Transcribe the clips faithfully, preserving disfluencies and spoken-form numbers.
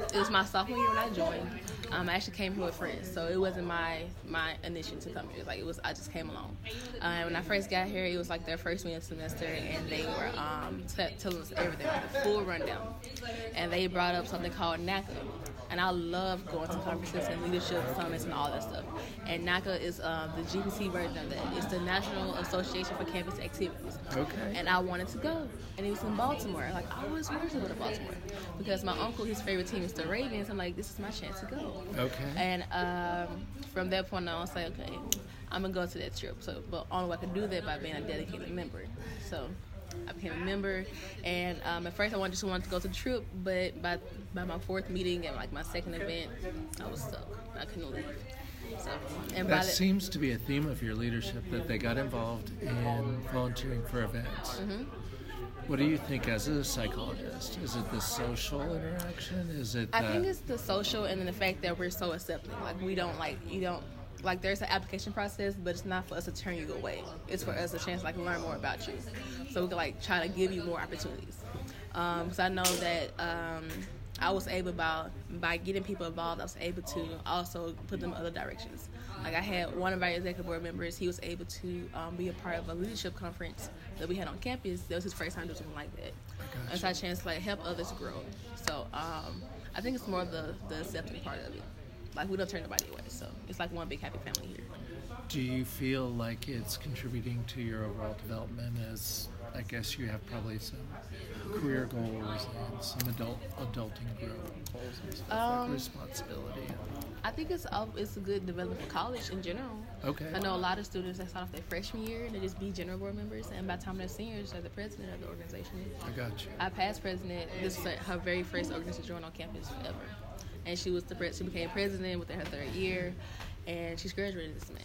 it was my sophomore year when I joined. Um, I actually came here with friends, so it wasn't my my initiative to come here. Like it was, I just came along. Uh, when I first got here, it was like their first meeting semester, and they were um, t- telling us everything, like the full rundown. And they brought up something called NACA. And I love going to conferences and leadership summits and all that stuff. And NACA is uh, the G P C version of that. It's the National Association for Campus Activities. Okay. And I wanted to go. And it was in Baltimore. Like, I always wanted to go to Baltimore. Because my uncle, his favorite team is the Ravens. I'm like, this is my chance to go. Okay. And um, from that point on, I was like, okay, I'm going to go to that trip. So, but only way I could do that by being a dedicated member. So I became a member, and um, at first I wanted, just wanted to go to the trip, but by by my fourth meeting and like my second event, I was stuck. I couldn't leave. So, and that by the, seems to be a theme of your leadership, that they got involved in volunteering for events. Mm-hmm. What do you think as a psychologist? Is it the social interaction? Is it? The... I think it's the social, and then the fact that we're so accepting. Like we don't like you don't. Like, there's an application process, but it's not for us to turn you away. It's for us a chance to, like, learn more about you. So we can, like, try to give you more opportunities. Because um, I know that um, I was able, by, by getting people involved, I was able to also put them in other directions. Like, I had one of our executive board members, he was able to um, be a part of a leadership conference that we had on campus. That was his first time doing something like that. And so I had a chance to, like, help others grow. So um, I think it's more the, the accepting part of it. Like, we don't turn nobody away, so it's like one big happy family here. Do you feel like it's contributing to your overall development, as I guess you have probably some career goals and some adult adulting growth goals and stuff, um, like responsibility? I think it's it's a good development for college in general. Okay. I know a lot of students that start off their freshman year and they just be general board members, and by the time they're seniors, they're the president of the organization. I got you. Our past president, this was her very first organization joined on campus ever. And she was the she became president within her third year, and she's graduated this May.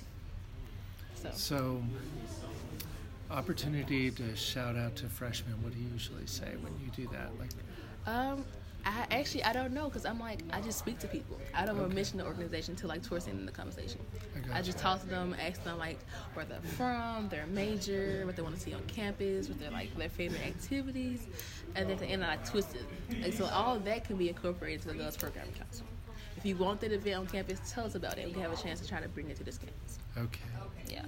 So, so opportunity to shout out to freshmen. What do you usually say when you do that? Like, um, I actually I don't know, because I'm like I just speak to people. I don't okay. mention the organization until like towards the end of the conversation. I, I just talk to them, ask them like where they're from, their major, what they want to see on campus, what their like their favorite activities, and then at the end I like twist it. Like, so all of that can be incorporated into the Girls Programming Council. If you want that event on campus, tell us about it. We can have a chance to try to bring it to this campus. Okay. Yeah.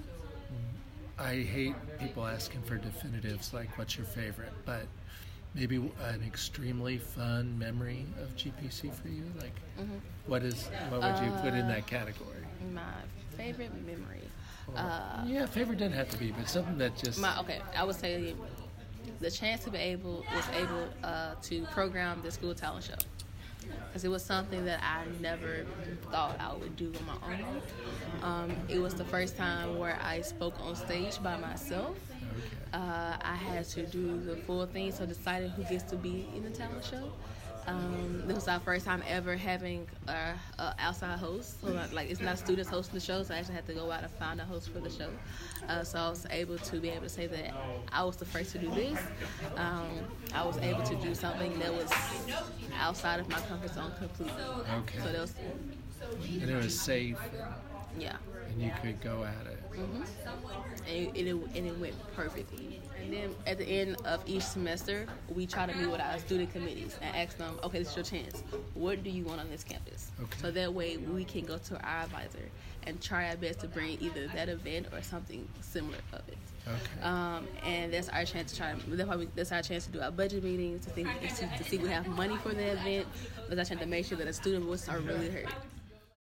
I hate people asking for definitives, like what's your favorite, but maybe an extremely fun memory of G P C for you. Like, mm-hmm. what is what would you uh, put in that category? My favorite memory. Or, uh, yeah, favorite doesn't have to be, but something that just. My okay, I would say the chance to be able was able uh, to program the school talent show. Because it was something that I never thought I would do on my own. Um, it was the first time where I spoke on stage by myself. Okay. Uh, I had to do the full thing, so deciding who gets to be in the talent show. Um, this was our first time ever having a, a outside host. So like, like it's not students hosting the show, so I actually had to go out and find a host for the show. Uh, so I was able to be able to say that I was the first to do this. Um, I was able to do something that was outside of my comfort zone completely. Okay. So that was, and it was safe. yeah. And you could go at it. Mm-hmm. And, it, and, it, and it went perfectly. And then at the end of each semester, we try to meet with our student committees and ask them, okay, this is your chance. What do you want on this campus? Okay. So that way we can go to our advisor and try our best to bring either that event or something similar of it. Okay. Um, and that's our chance to try. That's, why we, that's our chance to do our budget meetings to see to, to see if we have money for the event. That's our chance to make sure that the student voices are really heard.